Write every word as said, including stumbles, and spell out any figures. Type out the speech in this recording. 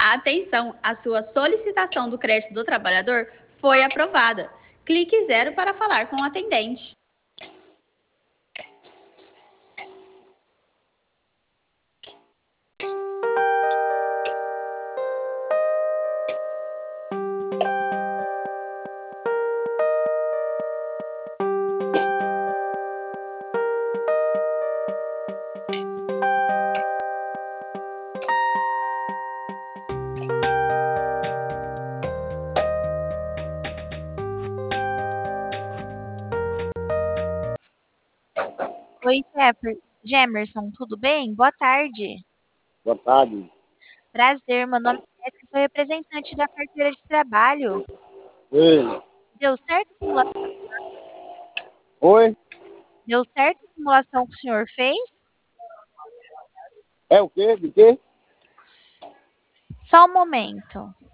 Atenção, a sua solicitação do crédito do trabalhador foi aprovada. Clique zero para falar com o atendente. Oi, Jeffer- Gemerson, tudo bem? Boa tarde. Boa tarde. Prazer, meu nome é Jéssica, sou representante da carteira de trabalho. Ei. Deu certo a simulação? Oi? Deu certo a simulação que o senhor fez? É o quê? De quê? Só um momento.